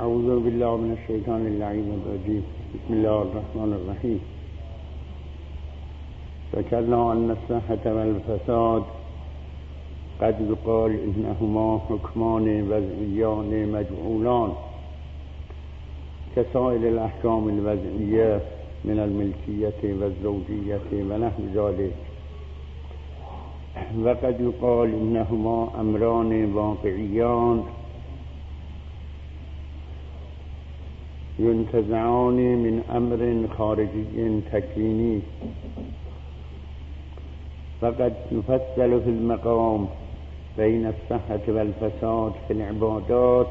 اعوذ بالله من الشیطان اللعین الرجیم. بسم الله الرحمن الرحیم. ذکرنا ان الصحة والفساد قد يقال انهما حکمان وضعیان مجعولان كسائر الاحکام الوضعیه من الملکیت و الزوجیت و نحو ذلك، و قد يقال انهما امران واقعیان ينتزعان من امر خارجي تكويني، فقد يفصل في المقام بين الصحة والفساد في العبادات،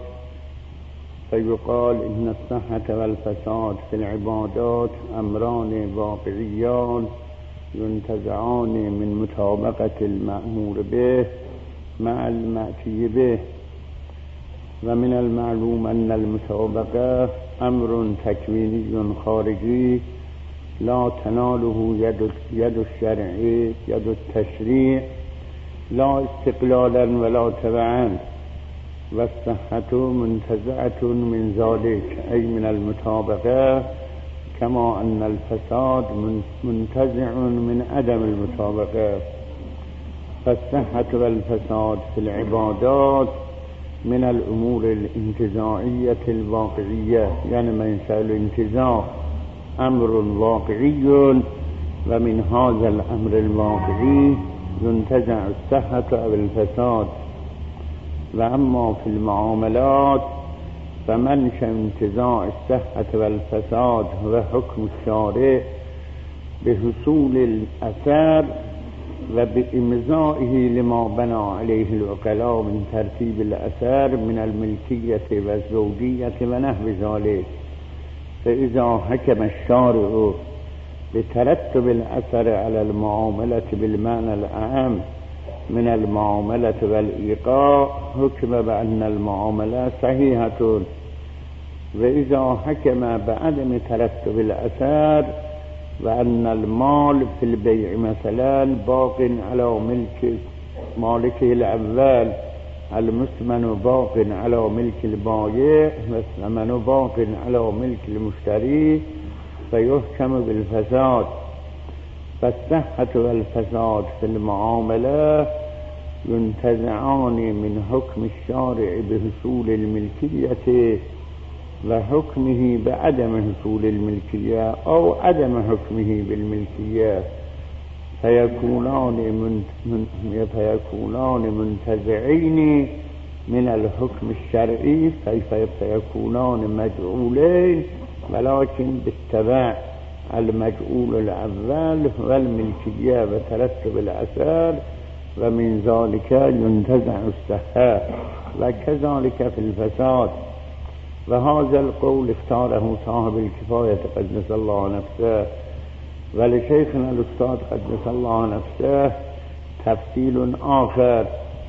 فيقال إن الصحة والفساد في العبادات أمران واقعيان ينتزعان من مطابقة المأمور به مع المأتي به، ومن المعلوم أن المطابقة أمر تكويني خارجي لا تناله يد الشرع يد التشريع لا استقلالا ولا تبعا، والصحة منتزعة من ذلك أي من المطابقة، كما أن الفساد منتزع من عدم المطابقة. فالصحة والفساد في العبادات من الأمور الانتزاعية الواقعية، يعني منشأ الانتزاع أمر واقعي، ومن هذا الأمر الواقعي ينتزع الصحة أو الفساد. وأما في المعاملات فمنشأ انتزاع الصحة والفساد وحكم الشارع بحصول الأثر وبإمضائه لما بنى عليه العقلاء من ترتيب الأثر من الملكية والزوجية ونحو ذلك. فإذا حكم الشارع بترتب الأثر على المعاملة بالمعنى الأعم من المعاملة والإيقاع حكم بأن المعاملة صحيحة، وإذا حكم بعدم ترتب الأثر وأن المال في البيع مثلا باق على ملك مالكه الأول، المثمن باق على ملك البائع والثمن باق على ملك المشتري، فيحكم بالفساد. فالصحة والفساد في المعاملة ينتزعان من حكم الشارع بحصول الملكية وحكمه بعدم حصول الملكية أو عدم حكمه بالملكية، فيكونان منتزعين من الحكم الشرعي، فيكونان مجعولين ولكن بالتبع المجعول الأول والملكية وترتب الأثر، ومن ذلك ينتزع الصحة، وكذلك في الفساد. وهذا القول اختاره صاحب الكفاية قدس الله نفسه، ولشيخنا الأستاذ قدس الله نفسه تفصيل آخر،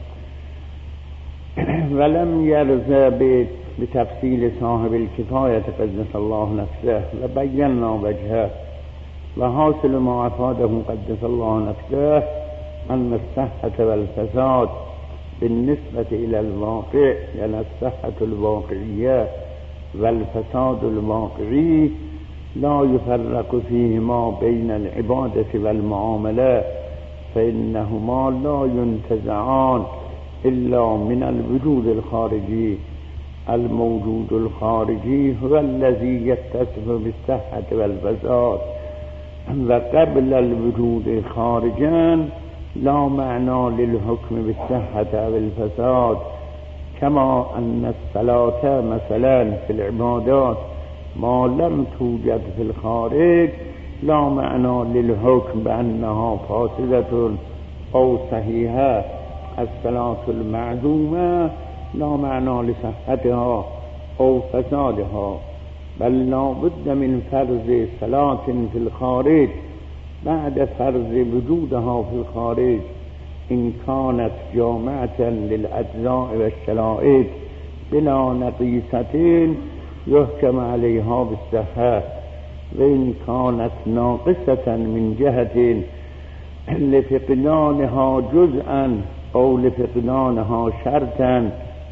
ولم يرضى بتفصيل صاحب الكفاية قدس الله نفسه، وبينا وجهه. وحاصل ما أفاده قدس الله نفسه أن الصحة والفساد بالنسبة إلى الواقع، يعني الصحة الواقعية والفساد الواقعي لا يفرق فيهما بين العبادة والمعاملة، فإنهما لا ينتزعان إلا من الوجود الخارجي. الموجود الخارجي هو الذي يتصف بالصحة والفساد، وقبل الوجود خارجا لا معنى للحكم بالصحة أو الفساد، كما أن الصلاة مثلا في العبادات ما لم توجد في الخارج لا معنى للحكم بأنها فاسدة أو صحيحة. الصلاة المعدومة لا معنى لصحتها أو فسادها، بل لا بد من فرض صلاة في الخارج بعد فرض وجودها في الخارج إن كانت جامعة للأجزاء والشرائط بلا نقيصة يحكم عليها بالصحة، وإن كانت ناقصة من جهة لفقدانها جزءا أو لفقدانها شرطا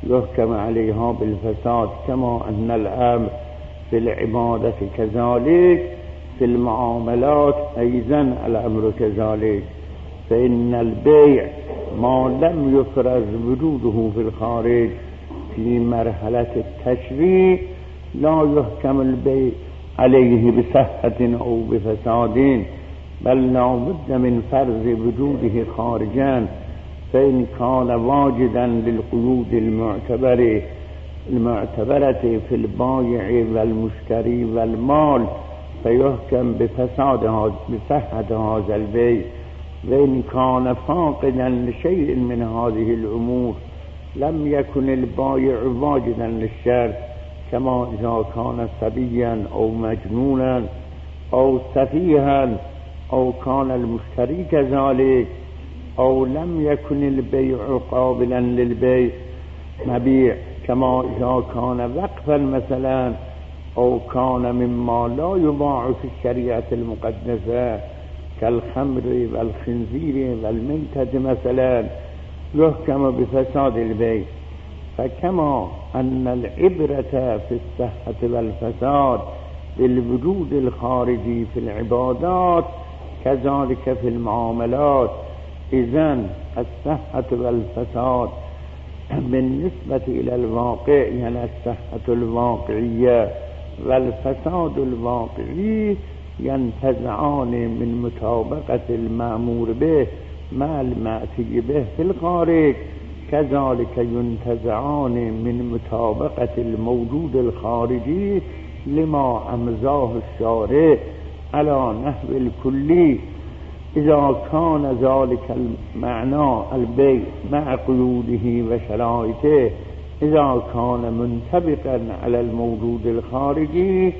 يحكم عليها بالفساد، كما أن الأمر في العبادة كذلك في المعاملات أيضا الأمر كذلك. فإن البيع ما لم يفرز وجوده في الخارج في مرحلة التشريع لا يحكم البيع عليه بصحة أو بفساد، بل لا بد من فرز وجوده خارجا. فإن كان واجدا للقيود المعتبرة في البائع والمشتري والمال فيحكم بصحة هذا البيع. وإن كان فاقدا لشيء من هذه الأمور لم يكن البائع واجدا للشرط، كما إذا كان صبيا أو مجنونا أو سفيها أو كان المشتري كذلك، أو لم يكن البيع قابلا للبيع مبيع، كما إذا كان وقفا مثلا، أو كان مما لا يباع في الشريعة المقدسة كالخمر والخنزير والميتة مثلا، يحكم بفساد البيع. فكما أن العبرة في الصحة والفساد بالوجود الخارجي في العبادات كذلك في المعاملات، إذن الصحة والفساد بالنسبة إلى الواقع، يعني الصحة الواقعية والفساد الواقعي ينتزعان من مطابقة المأمور به مع المأتي به في الخارج، كذلك ينتزعان من مطابقة الموجود الخارجي لما أمضاه الشارع على نحو الكلي. إذا كان ذلك المعنى البيع مع قيوده وشرائطه إذا كان منطبقا على الموجود الخارجي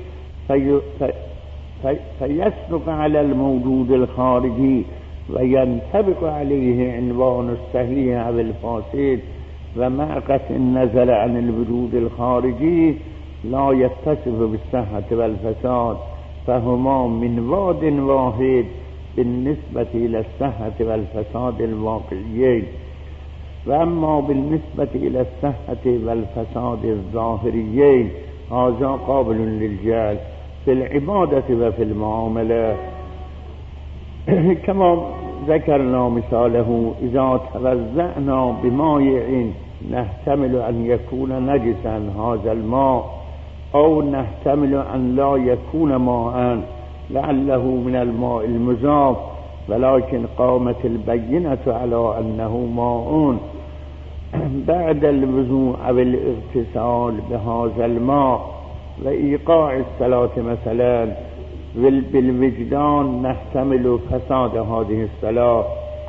فيسبق على الموجود الخارجي وينطبق عليه عنوان الصحيح أو الفاسد، ومع قطع النظر عن الوجود الخارجي لا يتصف بالصحة والفساد، فهما من واد واحد بالنسبة إلى الصحة والفساد الواقعيين. وأما بالنسبة إلى الصحة والفساد الظاهريين هذا قابل للجعل في العبادة وفي المعاملة، كما ذكرنا مثاله: إذا توزعنا بمائع نحتمل أن يكون نجسا هذا الماء، أو نحتمل أن لا يكون ماء لعله من الماء المضاف، ولكن قامت البينة على أنه ماء بعد الوضوء أو الاغتسال بهذا الماء وإيقاع الصلاة مثلا، بالوجدان نحتمل فساد هذه الصلاة،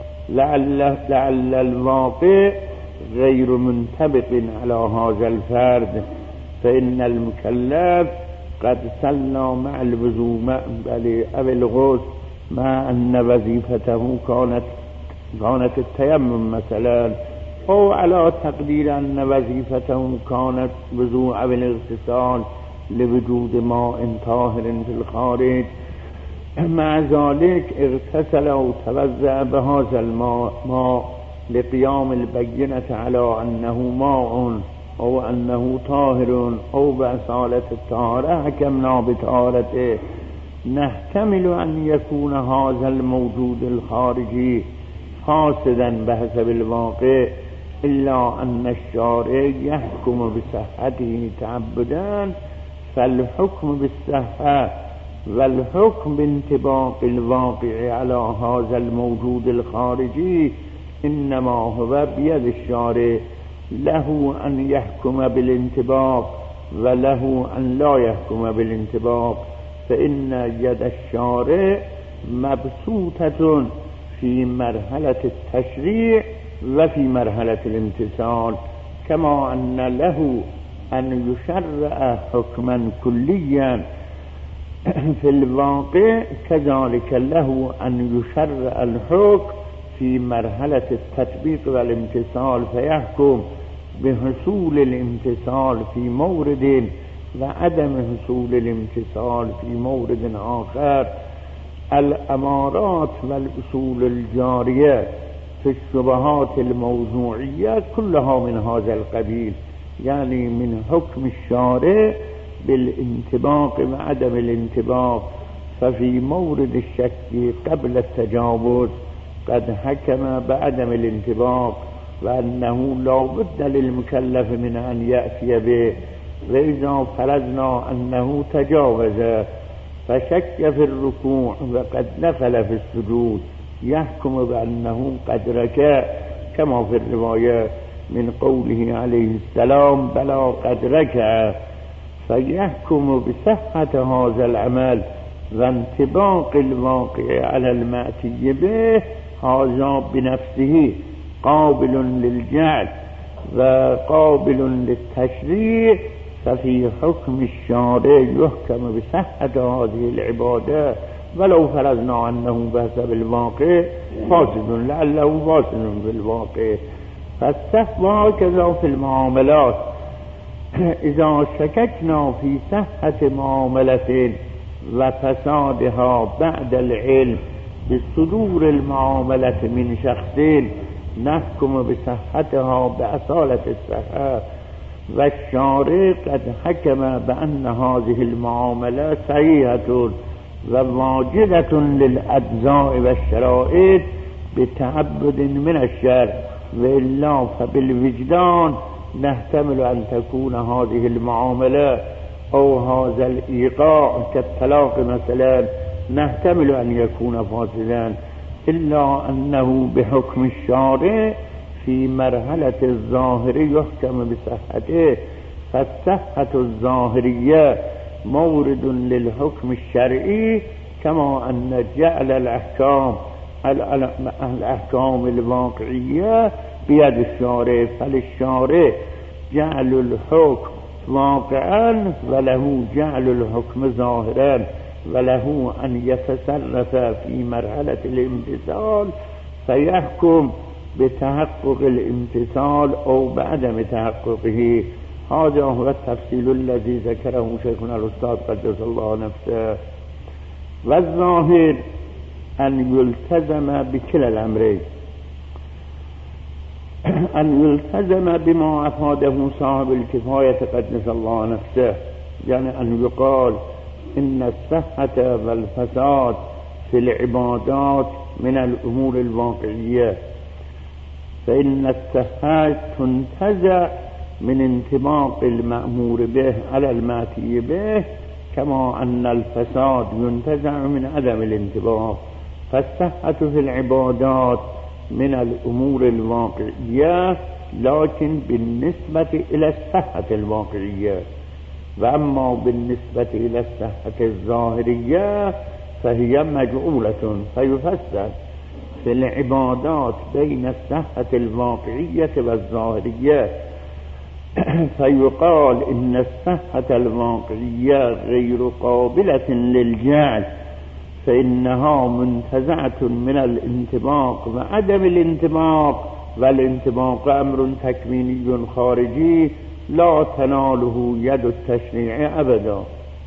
لعل الواقع غير منطبق على هذا الفرد، فإن المكلف قد صلى مع الوضوء أو الغسل مع أن وظيفته كانت التيمم مثلا، أو على تقدير أن وظيفته كانت وضوء أو الاغتسال لوجود ماء طاهر في الخارج. مع ذلك اغتسل وتوضأ بهذا الماء لقيام البينة على أنه ماء أو أنه طاهر أو بأصالة الطهارة حكمنا بطهارته. نحتمل أن يكون هذا الموجود الخارجي فاسدا بحسب الواقع، إلا أن الشارع يحكم بصحته تعبدا، فالحكم بالصحة والحكم بانطباق الواقع على هذا الموجود الخارجي إنما هو بيد الشارع، له أن يحكم بالانطباق وله أن لا يحكم بالانطباق، فإن يد الشارع مبسوطة في مرحلة التشريع وفي مرحلة الامتثال، كما أن له أن يشرع حكما كليا في الواقع كذلك له أن يشرع الحكم في مرحلة التطبيق والامتثال، فيحكم بحصول الامتثال في مورد وعدم حصول الامتثال في مورد آخر. الأمارات والأصول الجارية في الشبهات الموضوعية كلها من هذا القبيل، يعني من حكم الشارع بالانطباق وعدم الانطباق. ففي مورد الشك قبل التجاوز قد حكم بعدم الانطباق وأنه لا بد للمكلف من أن يأتي به، وإذا فرضنا أنه تجاوز فشك في الركوع وقد نفل في السجود يحكم بأنه قد ركع، كما في الرواية من قوله عليه السلام بلى قد ركع، فيحكم بصحة هذا العمل وانطباق الواقع على المأتي به. هذا بنفسه قابل للجعل وقابل للتشريع، ففي حكم الشارع يحكم بصحة هذه العبادة ولو فرضنا أنه بحسب الواقع فاسد، لعله فاسد بالواقع. فالسهو هكذا في المعاملات، إذا شككنا في صحة معاملة وفسادها بعد العلم بصدور المعاملة من شخصين نحكم بصحتها بأصالة الصحة، والشارع قد حكم بأن هذه المعاملة صحيحة وواجبة للأجزاء والشرائط بتعبد من الشرع، وإلا فبالوجدان نحتمل أن تكون هذه المعاملة أو هذا الإيقاع كالطلاق مثلا نحتمل أن يكون فاسدا، إلا أنه بحكم الشارع في مرحلة الظاهر يحكم بصحته. فالصحة الظاهرية مورد للحكم الشرعي، كما أن جعل الأحكام الواقعية بيد الشارع، فللشارع جعل الحكم واقعا وله جعل الحكم ظاهرا، وله أن يتصرف في مرحلة الامتثال فيحكم بتحقق الامتثال أو بعدم تحققه. هذا هو التفصيل الذي ذكره شيخنا الأستاذ قدس الله نفسه. والظاهر أن يلتزم بكلا الأمرين، أن يلتزم بما أفاده صاحب الكفاية قدس الله نفسه، يعني أن يقال إن الصحة والفساد في العبادات من الأمور الواقعية، فإن الصحة تنتزع من انطباق المأمور به على المأتي به، كما أن الفساد ينتزع من عدم الانطباق. فالصحة في العبادات من الأمور الواقعية، لكن بالنسبة إلى الصحة الواقعية، وأما بالنسبة إلى الصحة الظاهرية فهي مجعولة. فيفسر في العبادات بين الصحة الواقعية والظاهرية، فيقال إن الصحة الواقعية غير قابلة للجعل، فإنها منتزعة من الانطباق وعدم الانطباق، والانطباق أمر تكويني خارجي لا تناله يد التشريع أبدا.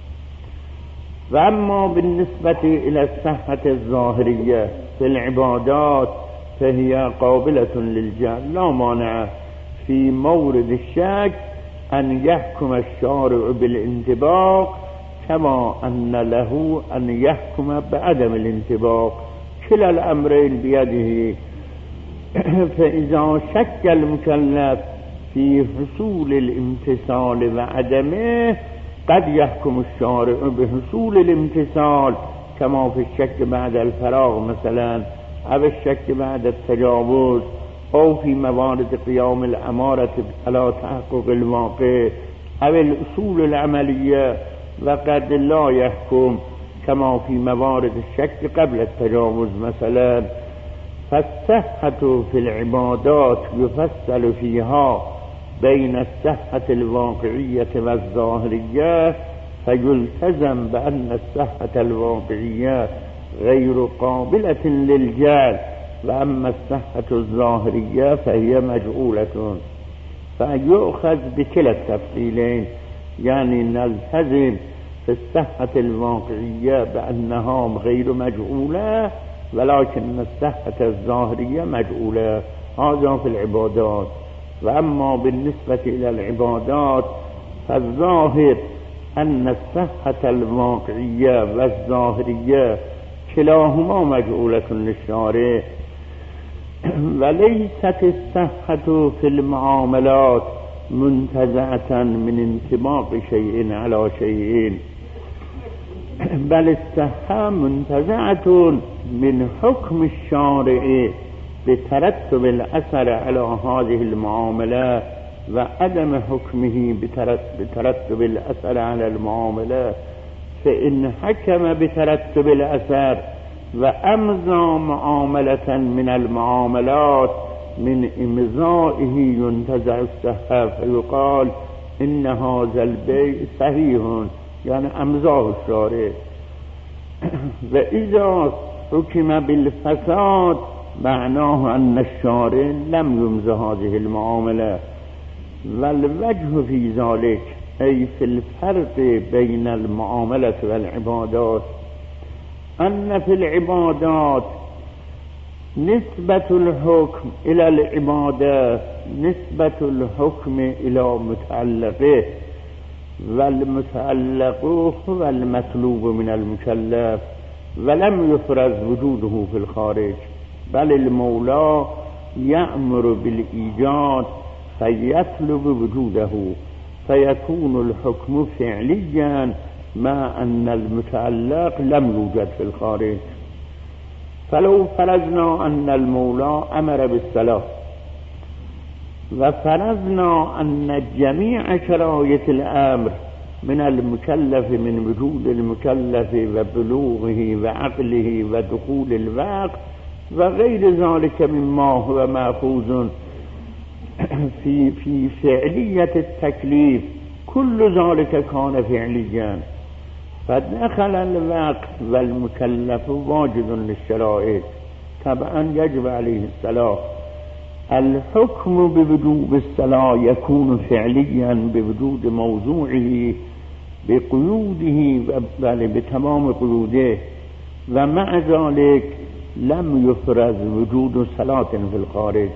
وأما بالنسبة إلى الصحة الظاهرية في العبادات فهي قابلة للجعل، لا مانع في مورد الشك أن يحكم الشارع بالانطباق، كما أن له أن يحكم بعدم الانطباق، كلا الأمرين بيده. فإذا شك المكلف في حصول الامتثال وعدمه قد يحكم الشارع بحصول الامتثال، كما في الشك بعد الفراغ مثلا، أو الشك بعد التجاوز، أو في موارد قيام الأمارة على تحقق الواقع، أو الأصول العملية، وقد لا يحكم كما في موارد الشك قبل التجاوز مثلا. فالصحة في العبادات يفصل فيها بين الصحة الواقعية والظاهرية، فيلتزم بأن الصحة الواقعية غير قابلة للجعل، وأما الصحة الظاهرية فهي مجعولة. فيؤخذ بكلا التفصيلين، يعني نلتزم في الصحة الواقعية بأنها غير مجعولة، ولكن الصحة الظاهرية مجعولة. هذا في العبادات. وأما بالنسبة إلى العبادات فالظاهر أن الصحة الواقعية والظاهرية كلاهما مجعولة للشارع، وليست الصحة في المعاملات منتزعة من انطباق شيء على شيء، بل الصحة منتزعة من حكم الشارع بترتب الأثر على هذه المعاملة وعدم حكمه بترتب الأثر على المعاملة. فإن حكم بترتب الأثر وأمضى معاملة من المعاملات من إمضائه ينتزع الصحة فيقال إن هذا البيع صحيح، يعني أمضاه الشارع. وإذا حكم بالفساد معناه أن الشارع لم يمضي هذه المعاملة. والوجه في ذلك أي في الفرق بين المعاملة والعبادات أن في العبادات نسبة الحكم إلى العبادة نسبة الحكم إلى متعلقه، والمتعلق هو المطلوب من المكلف، ولم يفرض وجوده في الخارج، بل المولى يأمر بالإيجاد فيطلب وجوده، فيكون الحكم فعليا مع أن المتعلق لم يوجد في الخارج. فلو فرضنا أن المولى أمر بالصلاة وفرضنا أن جميع شرائط الأمر من المكلف من وجود المكلف وبلوغه وعقله ودخول الوقت وغير ذلك مما هو مأخوذ في فعلية التكليف، كل ذلك كان فعليا، فدخل الوقت والمكلف واجد للشرائط، طبعا يجب عليه الصلاة. الحكم بوجوب الصلاة يكون فعليا بوجود موضوعه بقيوده بتمام قيوده، ومع ذلك لم يفرض وجود صلاة في الخارج،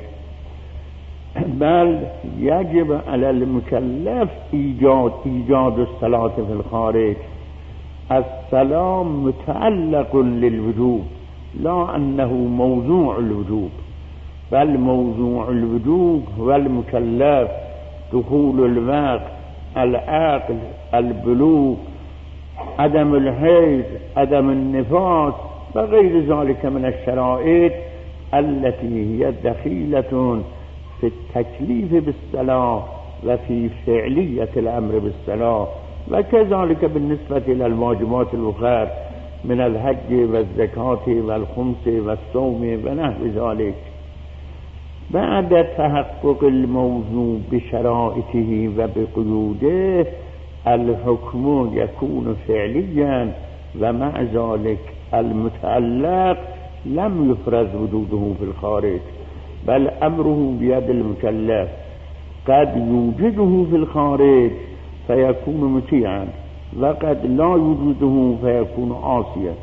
بل يجب على المكلف إيجاد الصلاة في الخارج. الصلاة متعلق للوجوب، لا أنه موضوع الوجوب، بل موضوع الوجوب هو المكلف، دخول الوقت، العقل، البلوغ، عدم الحيض، عدم النفاس وغير ذلك من الشرائط التي هي دخيلة في التكليف بالصلاة وفي فعلية الأمر بالصلاة. وكذلك بالنسبة إلى الواجبات الأخرى من الحج والزكاة والخمس والصوم ونحو ذلك. بعد تحقق الموضوع بشرائطه وبقيوده الحكم يكون فعليا، ومع ذلك المتعلق لم يفرض وجوده في الخارج، بل أمره بيد المكلف، قد يوجده في الخارج فيكون مطيعا، وقد لا يوجده فيكون عاصيا.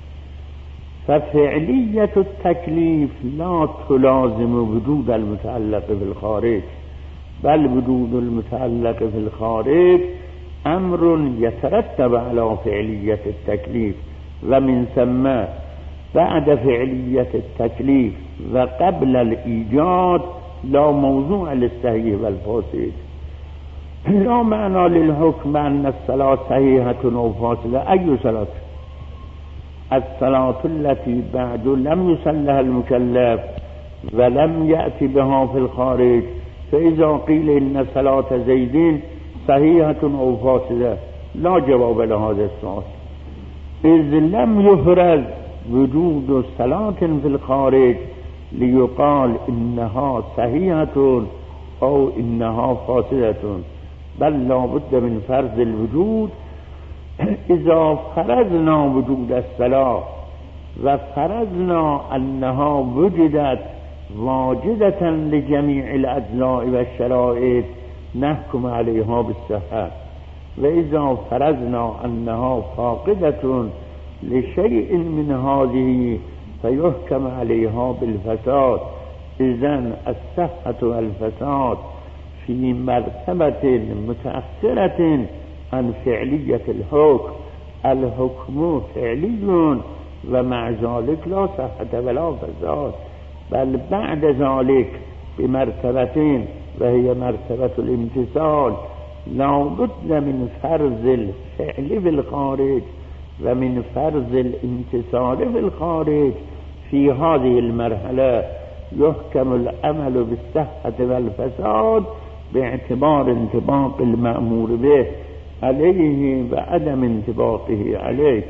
ففعلية التكليف لا تلازم وجود المتعلق في الخارج، بل وجود المتعلق في الخارج أمر يترتب على فعلية التكليف، ومن ثم بعد فعلية التكليف وقبل الإيجاد لا موضوع للصحيح والفاسد. لا معنى للحكم أن الصلاة صحيحة أو فاسدة. أي صلاة؟ الصلاة التي بعد لم يصلها المكلف ولم يأتي بها في الخارج، فإذا قيل إن صلاة زيد صحيحة أو فاسدة لا جواب لهذا السؤال، إذ لم يفرض وجود صلاة في الخارج ليقال إنها صحيحة أو إنها فاسدة، بل لا بد من فرض الوجود. إذا فرضنا وجود الصلاة وفرضنا أنها وجدت واجدة لجميع الأجزاء والشرائط نحكم عليها بالصحة، وإذا فرضنا أنها فاقدة لشيء من هذه فيحكم عليها بالفساد. إذن الصحة والفساد في مرتبة متأخرة عن فعلية الحكم. الحكم فعلي ومع ذلك لا صحة ولا فساد، بل بعد ذلك بمرتبتين، وهي مرتبة الامتثال. لا بد من فرض الفعل في الخارج ومن فرض الامتثال في الخارج. في هذه المرحلة يحكم العمل بالصحة والفساد باعتبار انطباق المأمور به عليه وعدم انطباقه عليه.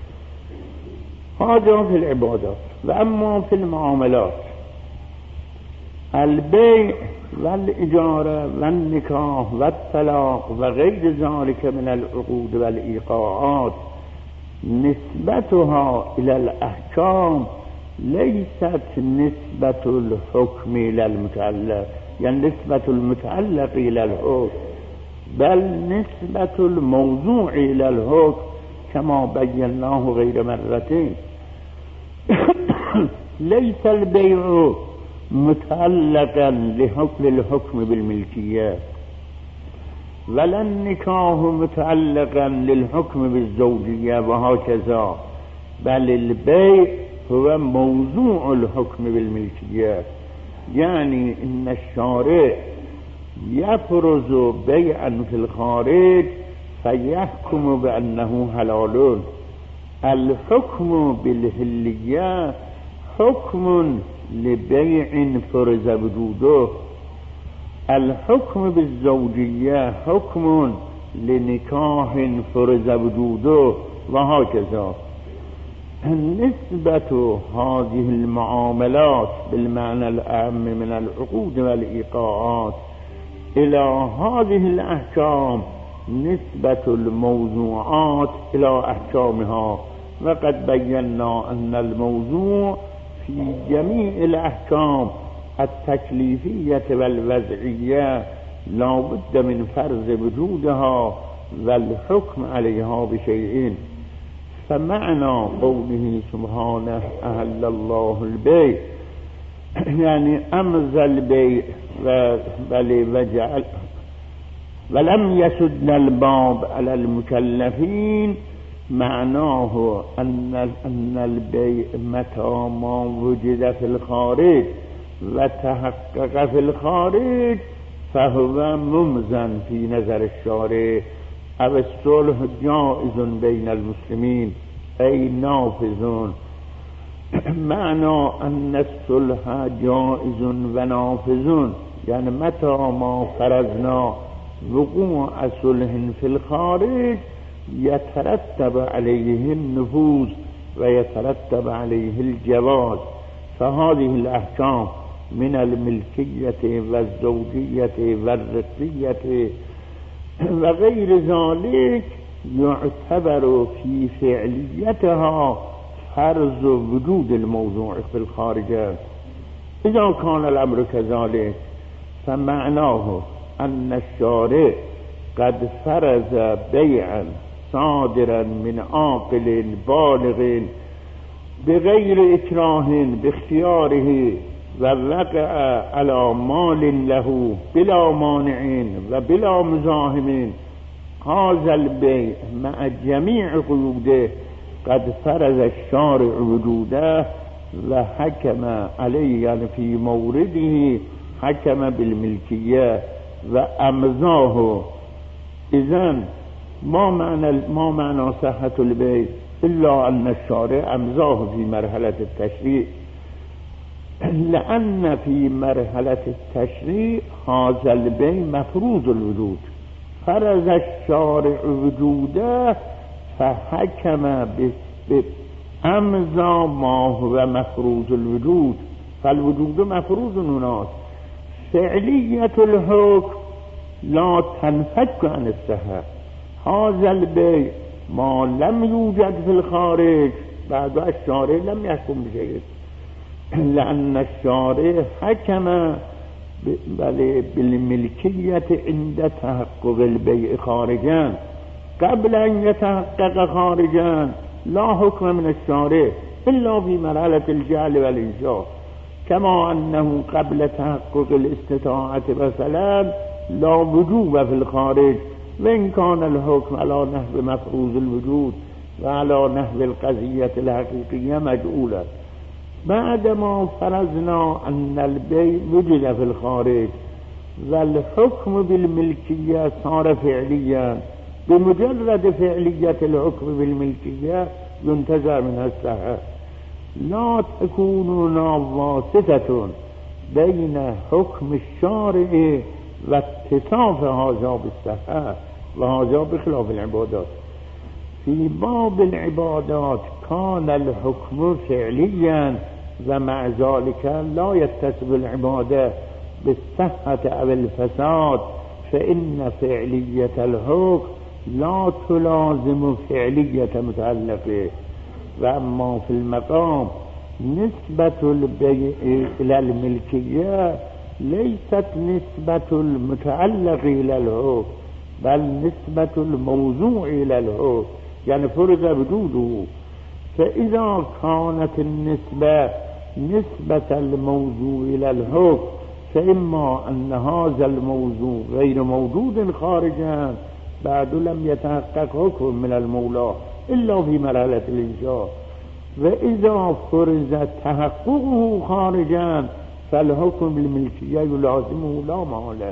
هذا في العبادات. وأما في المعاملات، البيع والإجارة والنكاح والطلاق وغير ذلك من العقود والإيقاعات نسبتها إلى الأحكام ليست نسبة الحكم إلى المتعلق، يعني نسبة المتعلق إلى الحكم، بل نسبة الموضوع إلى الحكم كما بيناه غير مرتين. ليس البيع متعلقا للحكم بالملكية، ولا النكاح متعلقا للحكم بالزوجية وهكذا، بل البيع هو موضوع الحكم بالملكية. يعني إن الشارع يفرض بيعا في الخارج فيحكم بأنه حلال. الحكم بالحلية حكم لبيع فرض وجوده، الحكم بالزوجية حكم لنكاح فرض وجوده وهكذا. نسبة هذه المعاملات بالمعنى الأعم من العقود والإيقاعات إلى هذه الأحكام نسبة الموضوعات إلى أحكامها. وقد بينا أن الموضوع في جميع الأحكام التكليفية والوضعية لا بد من فرض وجودها والحكم عليها بشيئين. فمعنى قوله سبحانه أهل الله البيع، يعني أمز البيع وجعل ولم يسد الباب على المكلفين. معناه أن البيع متى ما وجد في الخارج وتحقق في الخارج فهو ممزن في نظر الشارع، أو الصلح جائز بين المسلمين أي نافذ. معنى أن الصلح جائز ونافذ يعني متى ما فرضنا وقوع صلح في الخارج يترتب عليه النفوذ ويترتب عليه الجواز. فهذه الأحكام من الملكية والزوجية والرقية وغير ذلك يعتبر في فعليتها فرض وجود الموضوع في الخارج. إذا كان الأمر كذلك فمعناه أن الشارع قد فرض بيعا صادرا من عاقل بالغ بغير إكراه باختياره ووقع على مال له بلا مانع وبلا مزاحم. هذا البيع مع جميع قيوده قد فرض الشارع وجوده وحكم عليه، يعني في مورده حكم بالملكية وأمزاه. إذن ما معنى صحة البيع إلا أن الشارع أمزاه في مرحلة التشريع، لأن في مرحلة التشريع هذا البيع مفروض الوجود، فرض الشارع وجوده فحكم بأمزا ما هو مفروض الوجود. فالوجود مفروض هناك. فعلية الحكم لا تنفك عن الصحة. هذا البيع ما لم يوجد في الخارج بعد الشارع لم يحكم بشيء، لأن الشارع حكم بالملكية عند تحقق البيع خارجا. قبل أن يتحقق خارجا لا حكم من الشارع، إلا في مرحلة الجهل والإنشاء، كما أنه قبل تحقق الاستطاعة مثلا لا وجوب في الخارج، وإن كان الحكم على نحو مفروض الوجود وعلى نحو القضية الحقيقية مجعولا. بعدما فرضنا أن البيع وجد في الخارج والحكم بالملكية صار فعليا، بمجرد فعلية الحكم بالملكية ينتزع منها الصحة. لا تكون واسطة بين حكم الشارع واتصاف هذا بالصحة، وهذا بخلاف العبادات. في باب العبادات كان الحكم فعليا، ومع ذلك لا يتصف العبادة بالصحة أو الفساد، فإن فعلية الحكم لا تلازم فعلية متعلقه. وأما في المقام نسبة البيع إلى الملكية ليست نسبة المتعلق إلى الحكم، بل نسبة الموضوع إلى الحكم، يعني فرض وجوده. فإذا كانت النسبة نسبة الموضوع إلى الحكم، فإما أن هذا الموضوع غير موجود خارجا بعد لم يتحقق حكم من المولى إلا في مرحلة الإنشاء، وإذا فرض تحققه خارجا فالحكم بالملكية يلازمه لا محالة،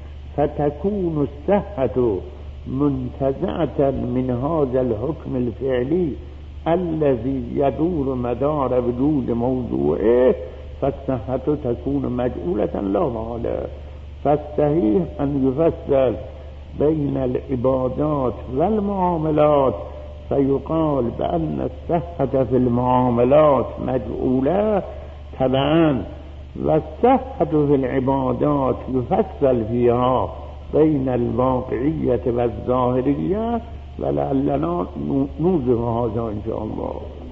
فتكون الصحة منتزعة من هذا الحكم الفعلي الذي يدور مدار وجود موضوعه، فالصحة تكون مجعولة لا محالة. فالصحيح أن يفصل بين العبادات والمعاملات، فيقال بأن الصحة في المعاملات مجعولة تبعا، والصحة في العبادات يفصل فيها بين الواقعية والظاهرية، ولعلنا نوضح هذا إن شاء الله.